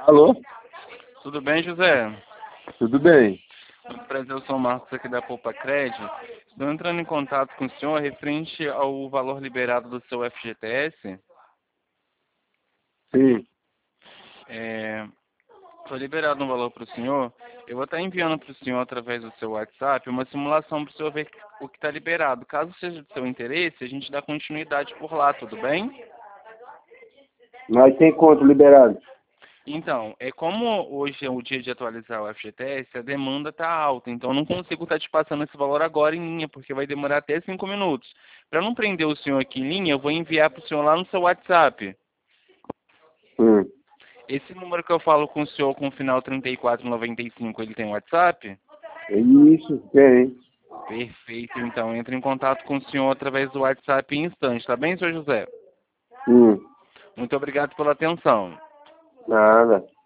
Alô? Tudo bem, José? Tudo bem? Muito prazer, eu sou o Marcos aqui da Poupa Cred. Estou entrando em contato com o senhor referente ao valor liberado do seu FGTS. Sim. Foi liberado um valor para o senhor. Eu vou estar enviando para o senhor, através do seu WhatsApp, uma simulação para o senhor ver o que está liberado. Caso seja de seu interesse, a gente dá continuidade por lá, tudo bem? Mas tem quanto liberado? Então, como hoje é o dia de atualizar o FGTS, a demanda está alta, então eu não consigo estar te passando esse valor agora em linha, porque vai demorar até 5 minutos. Para não prender o senhor aqui em linha, eu vou enviar para o senhor lá no seu WhatsApp. Hum. Esse número que eu falo com o senhor com o final 3495, ele tem WhatsApp? É isso, tem. Perfeito, então entre em contato com o senhor através do WhatsApp em instante, tá bem, senhor José? Hum. Muito obrigado pela atenção. Nada.